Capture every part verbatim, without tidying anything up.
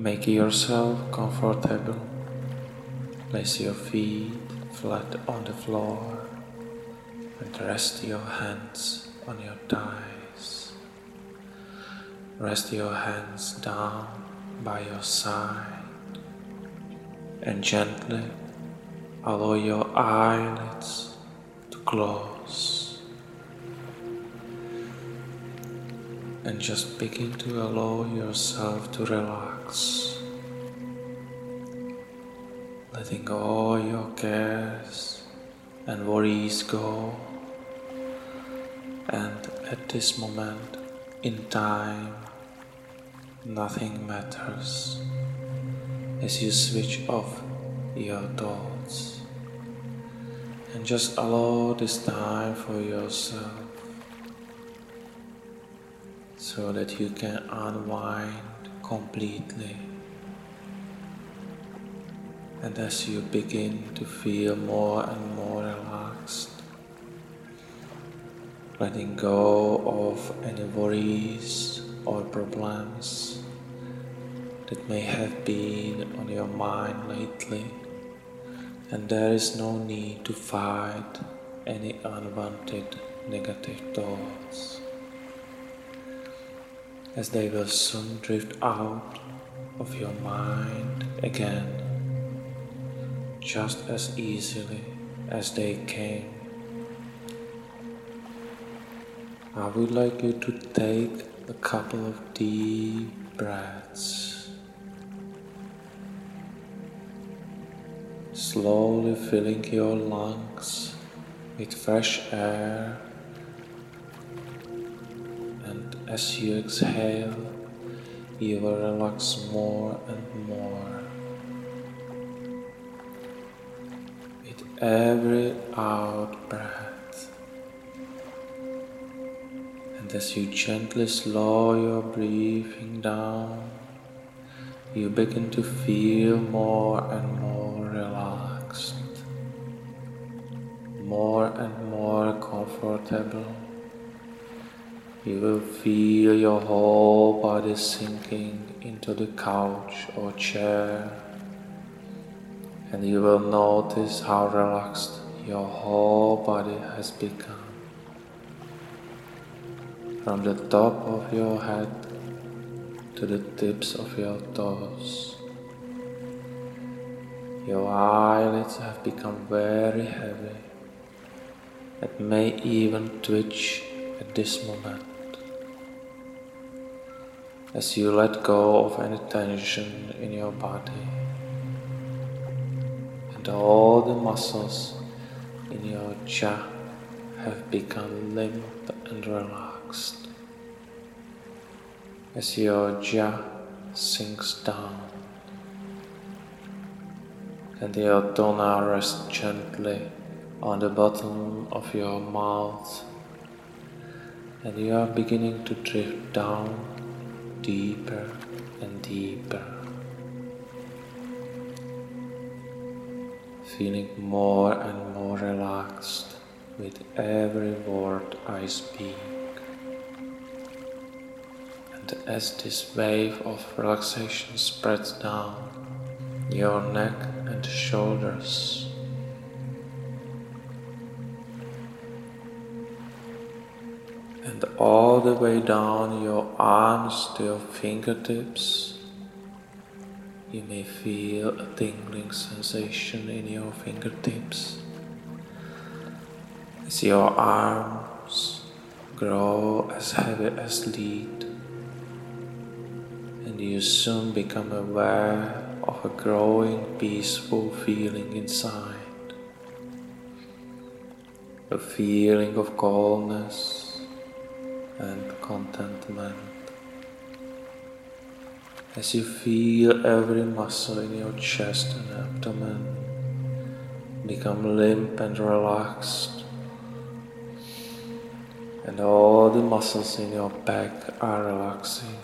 Make yourself comfortable. Place your feet flat on the floor and rest your hands on your thighs. Rest your hands down by your side and gently allow your eyelids to close. And just begin to allow yourself to relax, letting all your cares and worries go. And at this moment in time, nothing matters as you switch off your thoughts and just allow this time for yourself, so that you can unwind completely. And as you begin to feel more and more relaxed, letting go of any worries or problems that may have been on your mind lately, and there is no need to fight any unwanted negative thoughts, as they will soon drift out of your mind again, just as easily as they came. I would like you to take a couple of deep breaths, slowly filling your lungs with fresh air. As you exhale, you will relax more and more. With every out breath, and as you gently slow your breathing down, you begin to feel more and more relaxed, more and more comfortable. You will feel your whole body sinking into the couch or chair, and you will notice how relaxed your whole body has become. From the top of your head to the tips of your toes. Your eyelids have become very heavy and may even twitch at this moment, as you let go of any tension in your body, and all the muscles in your jaw have become limp and relaxed, as your jaw sinks down and your tongue rests gently on the bottom of your mouth, and you are beginning to drift down deeper and deeper, feeling more and more relaxed with every word I speak. And as this wave of relaxation spreads down your neck and shoulders, and all the way down your arms to your fingertips, you may feel a tingling sensation in your fingertips as your arms grow as heavy as lead, and you soon become aware of a growing peaceful feeling inside, a feeling of calmness and contentment, as you feel every muscle in your chest and abdomen become limp and relaxed, and all the muscles in your back are relaxing,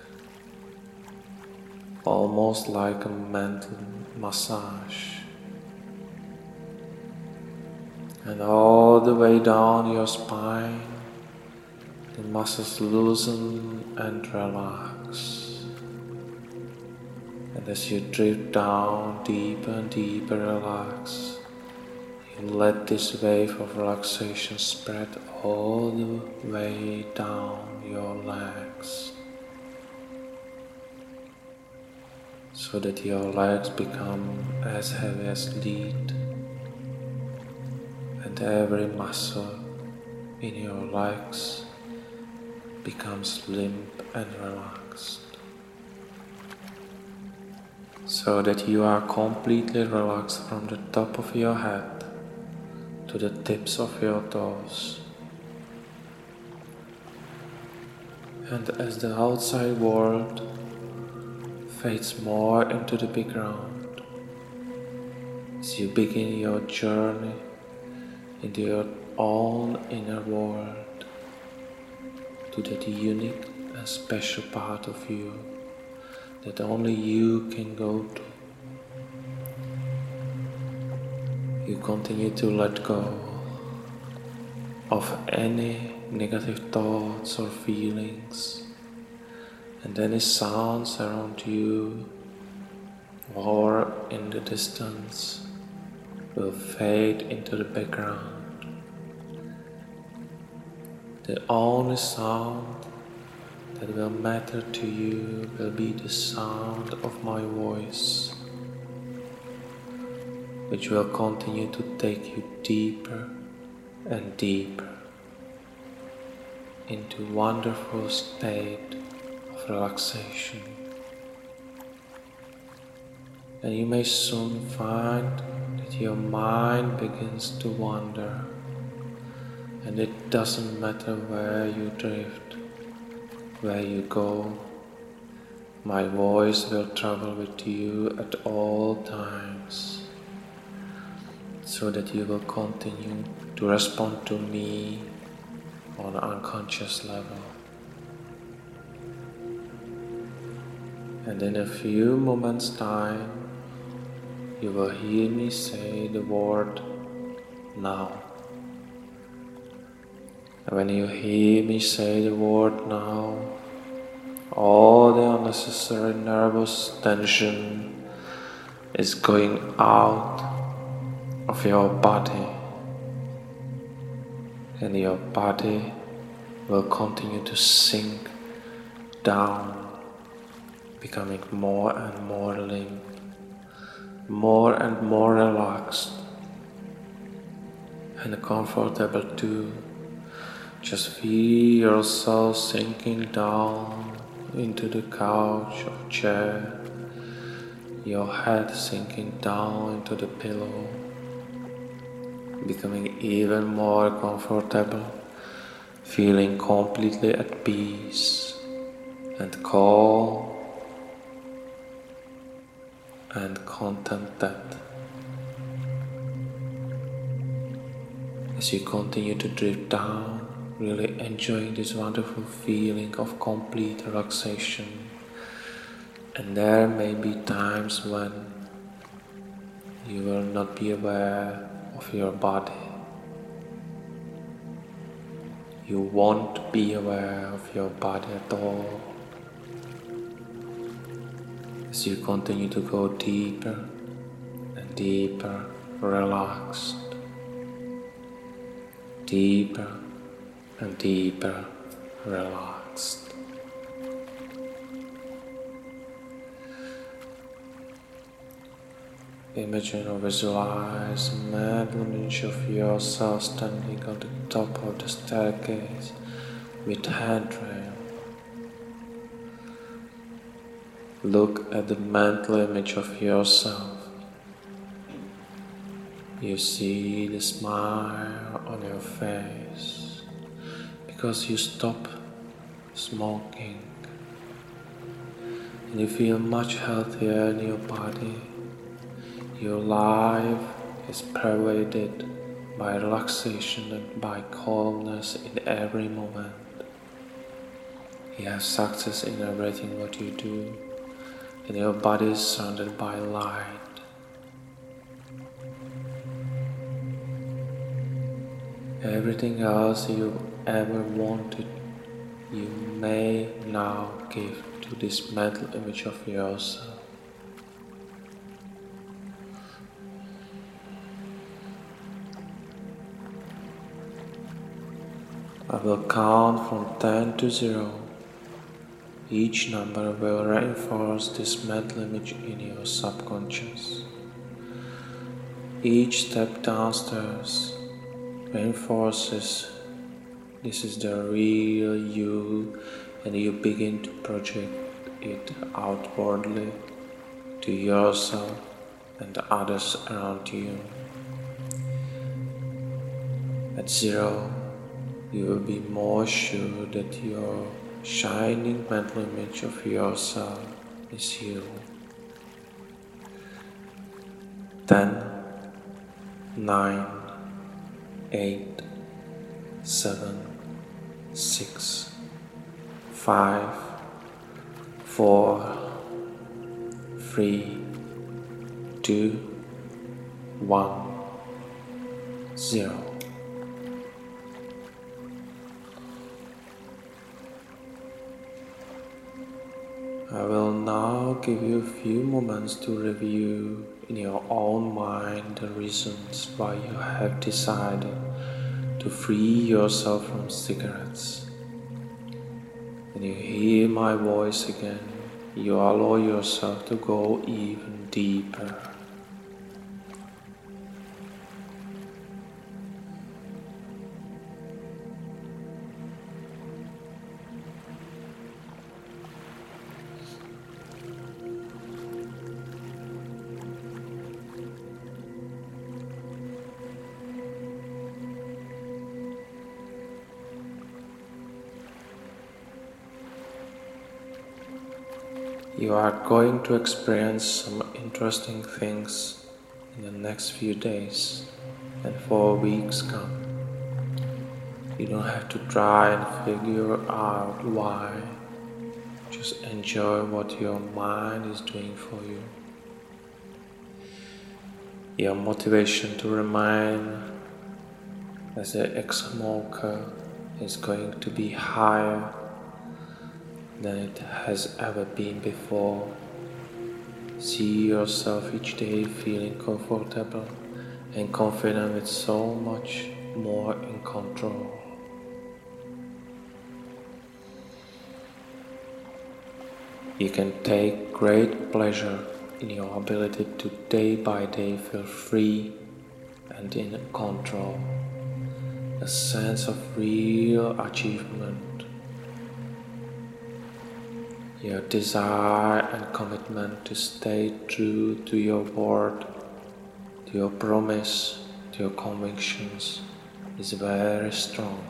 almost like a mental massage. And all the way down your spine, the muscles loosen and relax. And as you drift down deeper and deeper relaxed, you let this wave of relaxation spread all the way down your legs, so that your legs become as heavy as lead, and every muscle in your legs becomes limp and relaxed, so that you are completely relaxed from the top of your head to the tips of your toes. And as the outside world fades more into the background, as you begin your journey into your own inner world, to that unique and special part of you that only you can go to. You continue to let go of any negative thoughts or feelings, and any sounds around you or in the distance will fade into the background. The only sound that will matter to you will be the sound of my voice, which will continue to take you deeper and deeper into a wonderful state of relaxation. And you may soon find that your mind begins to wander, and it doesn't matter where you drift, where you go, my voice will travel with you at all times, so that you will continue to respond to me on an unconscious level. And in a few moments' time, you will hear me say the word now. And when you hear me say the word now, all the unnecessary nervous tension is going out of your body, and your body will continue to sink down, becoming more and more limp, more and more relaxed, and comfortable too. Just feel yourself sinking down into the couch or chair, your head sinking down into the pillow, becoming even more comfortable, feeling completely at peace and calm and contented. As you continue to drift down, really enjoying this wonderful feeling of complete relaxation. And there may be times when you will not be aware of your body. You won't be aware of your body at all. As you continue to go deeper and deeper, relaxed, deeper and deeper, relaxed. Imagine or visualize a mental image of yourself standing on the top of the staircase with handrail. Look at the mental image of yourself. You see the smile on your face because you stop smoking, and you feel much healthier in your body. Your life is pervaded by relaxation and by calmness in every moment. You have success in everything what you do, and your body is surrounded by light. Everything else you ever wanted, you may now give to this mental image of yourself. I will count from ten to zero. Each number will reinforce this mental image in your subconscious. Each step downstairs reinforces this is the real you, and you begin to project it outwardly to yourself and the others around you. At zero, you will be more sure that your shining mental image of yourself is you. Ten, nine, eight, seven, six, five, four, three, two, one, zero. I will now give you a few moments to review in your own mind the reasons why you have decided to free yourself from cigarettes. When you hear my voice again, you allow yourself to go even deeper. You are going to experience some interesting things in the next few days and for weeks come. You don't have to try and figure out why. Just enjoy what your mind is doing for you. Your motivation to remain as an ex-smoker is going to be higher than it has ever been before. See yourself each day feeling comfortable and confident with so much more in control. You can take great pleasure in your ability to day by day feel free and in control. A sense of real achievement. Your desire and commitment to stay true to your word, to your promise, to your convictions is very strong.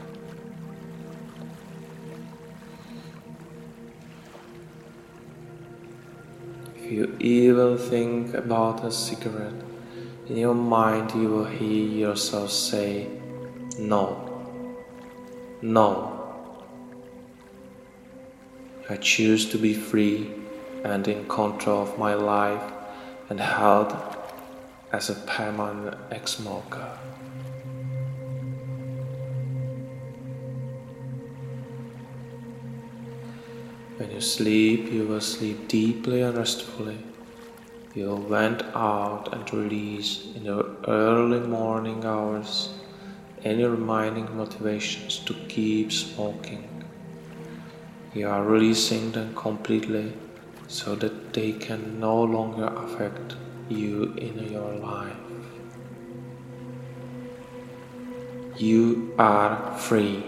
If you even think about a cigarette, in your mind you will hear yourself say, no, no. I choose to be free and in control of my life and held as a permanent ex-smoker. When you sleep, you will sleep deeply and restfully. You will vent out and release in the early morning hours any remaining motivations to keep smoking. You are releasing them completely so that they can no longer affect you in your life. You are free.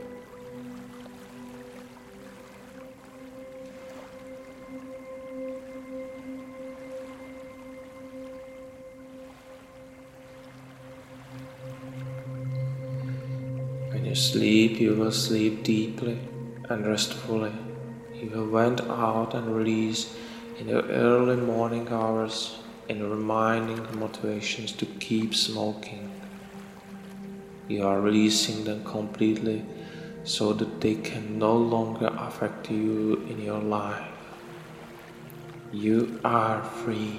When you sleep, you will sleep deeply and restfully. You will vent out and release in the early morning hours in reminding the motivations to keep smoking. You are releasing them completely so that they can no longer affect you in your life. You are free.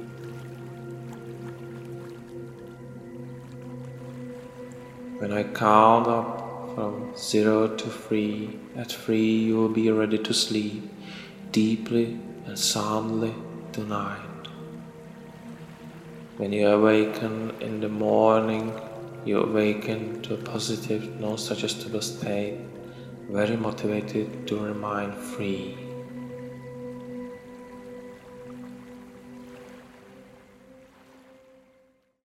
When I count up from zero to three, at three you will be ready to sleep deeply and soundly tonight. When you awaken in the morning, You awaken to a positive, non-suggestible state, very motivated to remain free.